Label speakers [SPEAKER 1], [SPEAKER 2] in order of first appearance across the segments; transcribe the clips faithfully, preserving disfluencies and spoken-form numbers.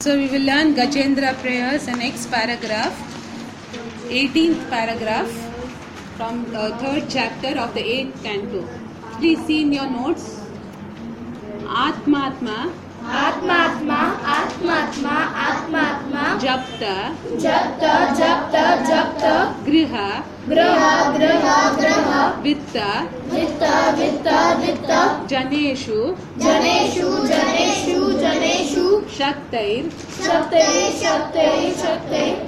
[SPEAKER 1] So we will learn Gajendra prayers, the next paragraph, eighteenth paragraph from the third chapter of the eighth canto. Please see in your notes. Atmatma,
[SPEAKER 2] Atmatma, Atmatma, Atmatma,
[SPEAKER 1] Japta,
[SPEAKER 2] Japta, Japta, Japta,
[SPEAKER 1] Griha,
[SPEAKER 2] Graha, Graha, Graha,
[SPEAKER 1] Vitta,
[SPEAKER 2] Vitta, Vitta, Vitta,
[SPEAKER 1] Janeshu,
[SPEAKER 2] Janeshu, Janeshu, Janeshu,
[SPEAKER 1] Shaktair,
[SPEAKER 2] Shakte, Shakte, Shakte,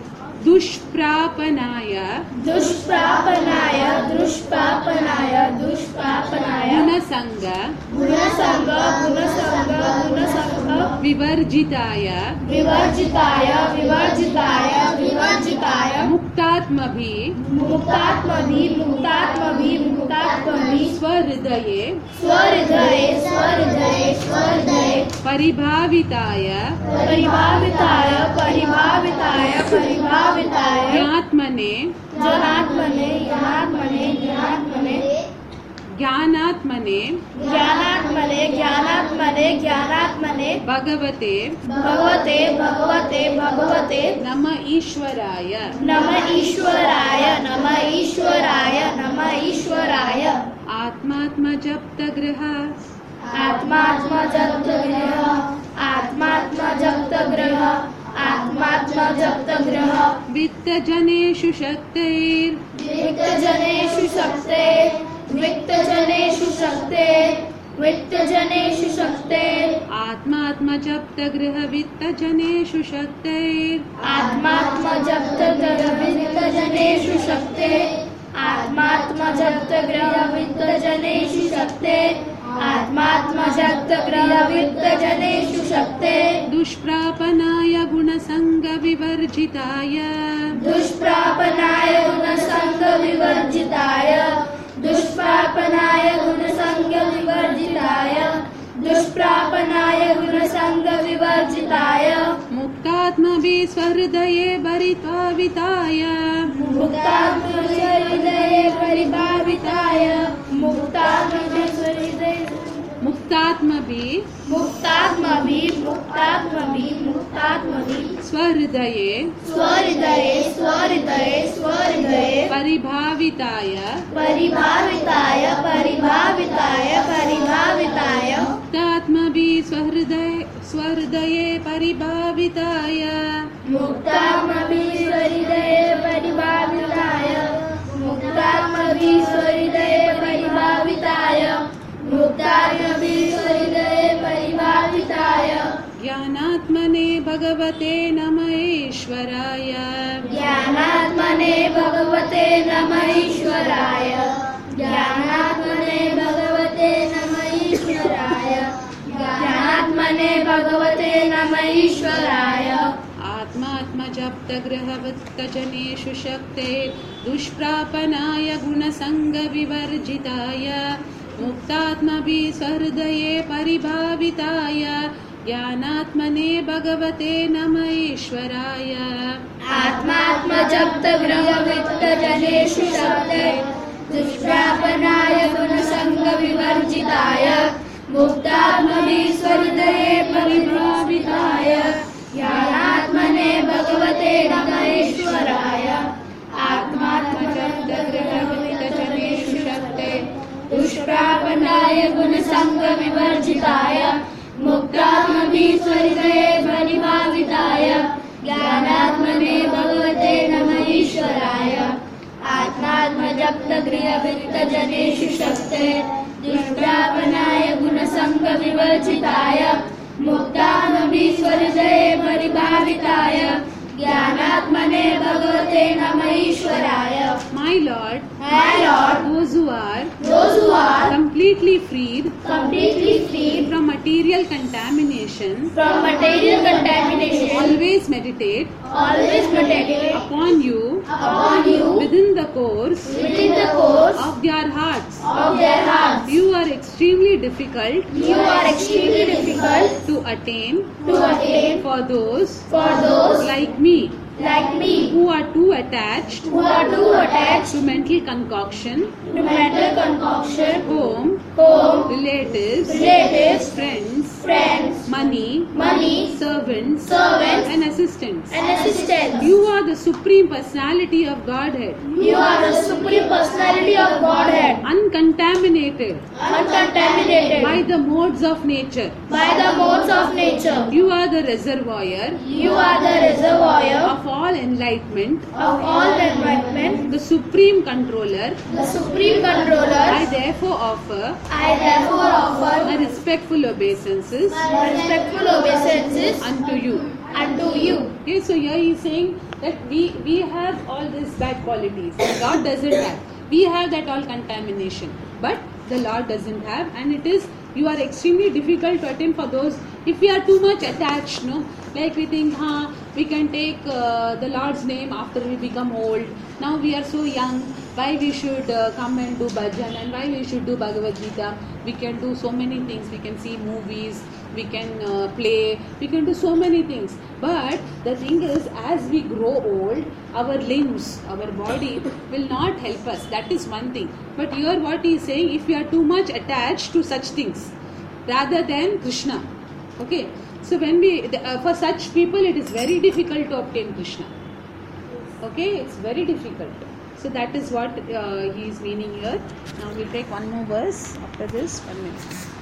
[SPEAKER 1] Dushprapanaya,
[SPEAKER 2] Dushprapanaya, Dushprapanaya, Dushprapanaya,
[SPEAKER 1] Gunasanga,
[SPEAKER 2] Gunasanga, Gunasanga, Gunasanga,
[SPEAKER 1] Vivarjitaya,
[SPEAKER 2] Vivarjitaya, Vivarjitaya, Vivarjitaya,
[SPEAKER 1] Muktatmabhi,
[SPEAKER 2] Muktatmabhi, Muktatmabhi, Muktatmabhi,
[SPEAKER 1] Swahridaye,
[SPEAKER 2] Swahridaye, Swahridaye, Swahridaye,
[SPEAKER 1] Paribhavitaya,
[SPEAKER 2] Paribhavitaya, Paribhavitaya, Paribhavitaya,
[SPEAKER 1] Jnatmane,
[SPEAKER 2] Janatmane, Janatmane, Janatmane,
[SPEAKER 1] Jnanatmane,
[SPEAKER 2] Jnanatmane, Jnanatmane, Jnanatmane,
[SPEAKER 1] Bhagavate,
[SPEAKER 2] Bhagavate, Bhagavate, Bhagavate,
[SPEAKER 1] Nama Ishwaraya,
[SPEAKER 2] Nama Ishwaraya, Nama Ishwaraya, Nama Ishwaraya,
[SPEAKER 1] Atmatma Japta Griha,
[SPEAKER 2] Atmatma Japta Griha, Atmatma Japta Griha, Atmatma Japta Griha,
[SPEAKER 1] Vitta Janeshu Shaktair,
[SPEAKER 2] Vikta Janeshu Shakte, Vikta Janeshu Shakte, Vikta Janeshu Shakte,
[SPEAKER 1] Atmatma Japta Griha Vitta Janeshu Shaktair,
[SPEAKER 2] Atmatma Japta Griha, Vikta Janeshu Shakte, Atmatma Japta Griha, Vikta Janeshu Shakte, Atmatma Japta Griha, Vikta Janeshu Shakte,
[SPEAKER 1] Dushprapanaya Gunasanga Vivarjitaya,
[SPEAKER 2] Dushprapanaya Gunasanga Vivarjitaya, Dushprapanaya Gunasanga Vivarjitaya, Dushprapanaya Gunasanga Vivarjitaya,
[SPEAKER 1] Muktatmabhi Swahridaye Paribhavitaya,
[SPEAKER 2] Muktatma Hridaye Paribhavitaya, Muktatma Hridaye,
[SPEAKER 1] Muktatmabhi
[SPEAKER 2] Muktatmabhi, Muktatmabhi, Muktatmabhi,
[SPEAKER 1] Swahridaye
[SPEAKER 2] Swahridaye, Swahridaye, Swahridaye,
[SPEAKER 1] Paribhavitaya,
[SPEAKER 2] Paribhavitaya, Paribhavitaya, Paribhavitaya,
[SPEAKER 1] Muktatmabhi Swahridaye Swahridaye Paribhavitaya,
[SPEAKER 2] Muktatmabhi Swahridaye Paribhavitaya, Muktatmabhi Swahridaye Paribhavitaya, Muktatmabhi Swahridaye Paribhavitaya,
[SPEAKER 1] Jnanatmane Bhagavate Namaheshwaraya,
[SPEAKER 2] Jnanatmane Bhagavate Namaheshwaraya, Jnanatmane Bhagavate Namaheshwaraya, Jnanatmane Bhagavate Namaheshwaraya,
[SPEAKER 1] Atma Atma Japta Griha Vitta Janeshu Shakte, Dushprapanaya Gunasanga Vivarjitaya, Muktatmabhi Swahridaye Paribhavitaya, Jnanatmane Bhagavate Namaheshwaraya,
[SPEAKER 2] Atmatma Japta Griha Vitta Janeshu Shakte, Dushprapanaya Gunasanga Vivarjitaya, Muktatmabhi Swahridaye Paribhavitaya, Jnanatmane Bhagavate Namaheshwaraya, Atmatma Japta Griha Vitta Janeshu Shakte, Dushprapanaya Gunasanga Vivarjitaya, Muktatmabhi Swahridaye Paribhavitaya, Jnanatmane Bhagavate Namaheshwaraya, Atmatma Japta Griha Vitta Janeshu Shakte, Dushprapanaya Gunasanga Vivarjitaya, Muktatmabhi Swahridaye Paribhavitaya, Jnanatmane Bhagavate Namaheshwaraya.
[SPEAKER 1] My Lord,
[SPEAKER 2] My Lord,
[SPEAKER 1] those who are
[SPEAKER 2] those who are
[SPEAKER 1] completely freed
[SPEAKER 2] completely freed
[SPEAKER 1] from material contamination
[SPEAKER 2] from material contamination,
[SPEAKER 1] always meditate
[SPEAKER 2] always meditate
[SPEAKER 1] upon you
[SPEAKER 2] upon you
[SPEAKER 1] within the course
[SPEAKER 2] within the course
[SPEAKER 1] of their hearts.
[SPEAKER 2] of their hearts.
[SPEAKER 1] You are extremely difficult
[SPEAKER 2] You are extremely difficult
[SPEAKER 1] to attain
[SPEAKER 2] to attain
[SPEAKER 1] for those
[SPEAKER 2] for those
[SPEAKER 1] like me
[SPEAKER 2] like me
[SPEAKER 1] who are too attached
[SPEAKER 2] who are too attached
[SPEAKER 1] to mental concoction,
[SPEAKER 2] to mental concoction,
[SPEAKER 1] whom
[SPEAKER 2] home,
[SPEAKER 1] relatives,
[SPEAKER 2] relatives,
[SPEAKER 1] friends,
[SPEAKER 2] friends,
[SPEAKER 1] money,
[SPEAKER 2] money,
[SPEAKER 1] servants,
[SPEAKER 2] servants,
[SPEAKER 1] and assistants.
[SPEAKER 2] and assistants.
[SPEAKER 1] You are the supreme personality of Godhead,
[SPEAKER 2] You are the supreme personality of Godhead,
[SPEAKER 1] uncontaminated
[SPEAKER 2] uncontaminated
[SPEAKER 1] by the modes of nature.
[SPEAKER 2] by the modes of nature.
[SPEAKER 1] You are the reservoir
[SPEAKER 2] You are the reservoir
[SPEAKER 1] of all enlightenment,
[SPEAKER 2] of all enlightenment,
[SPEAKER 1] the supreme controller.
[SPEAKER 2] the supreme
[SPEAKER 1] I
[SPEAKER 2] controller.
[SPEAKER 1] therefore offer
[SPEAKER 2] I therefore offer
[SPEAKER 1] my respectful obeisances
[SPEAKER 2] my respectful obeisances
[SPEAKER 1] unto you.
[SPEAKER 2] unto you.
[SPEAKER 1] Okay, so here he is saying that we we have all these bad qualities. God doesn't have. We have that all contamination, but the Lord doesn't have, and it is you are extremely difficult to attain for those if we are too much attached. No, like we think, huh, we can take uh, the Lord's name after we become old. Now we are so young. Why we should uh, come and do bhajan, and why we should do Bhagavad Gita? We can do so many things. We can see movies. We can uh, play. We can do so many things. But the thing is, as we grow old, our limbs, our body will not help us. That is one thing. But here what he is saying, if we are too much attached to such things rather than Krishna. Okay. So when we, uh, for such people, it is very difficult to obtain Krishna. Okay. It's very difficult. So that is what uh, he is meaning here. Now we'll take one more verse after this. One minute.